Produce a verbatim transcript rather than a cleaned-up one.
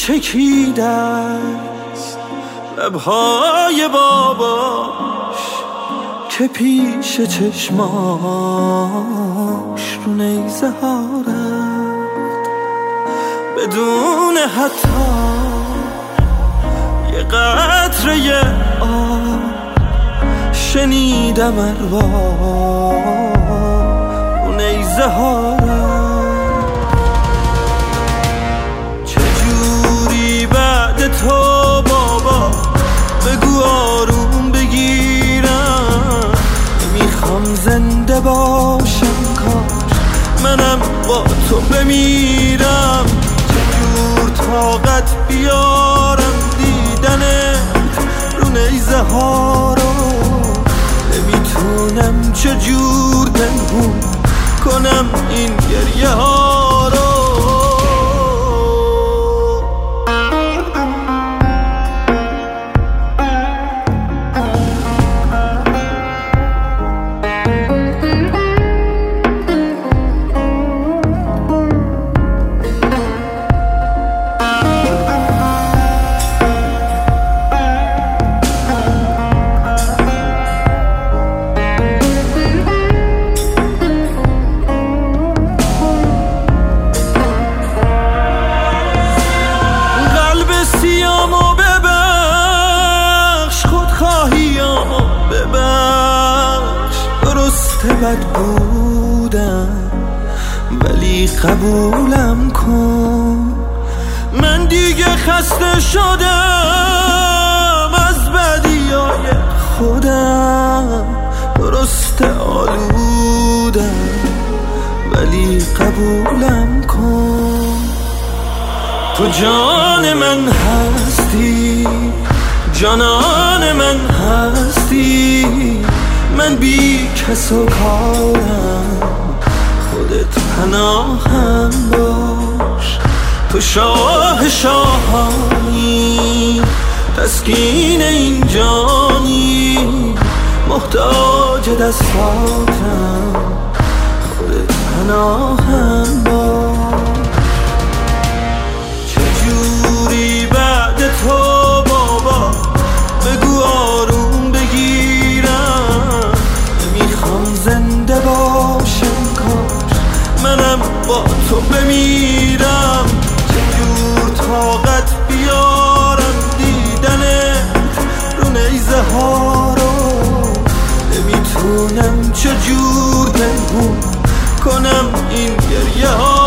چکیده است لبهای باباش که پیش چشماش رو نیزه ها رفت بدون حتی یه قطره آب. شنیدم ارواح رو نیزه ها رفت. چجوری بعد تو بابا بگو آروم بگیرم. نمیخوام زنده باشم کاش منم با تو بمیرم. چجور طاقت بیارم دیدنت رو نیزه ها رو. نمیتونم چجور پنهون کنم این گریه ها رو. بد بودم ولی قبولم کن. من دیگه خسته شدم از بدیای خودم. درسته آلودم ولی قبولم کن. تو جان من هستی جانان من هستی. من بی کس و کارم خودت پناهم باش. تو شاه شاهانی تسکین این جانی. محتاج دستاتم خودت پناهم باش. چجوری بعد تو بابا بگو آروم بگیرم. نمیخوام زنده باشم کاش منم با تو بمیرم. چجور طاقت بیارم دیدنت رو نیزه ها رو. نمیتونم چجور پنهون کنم این گریه ها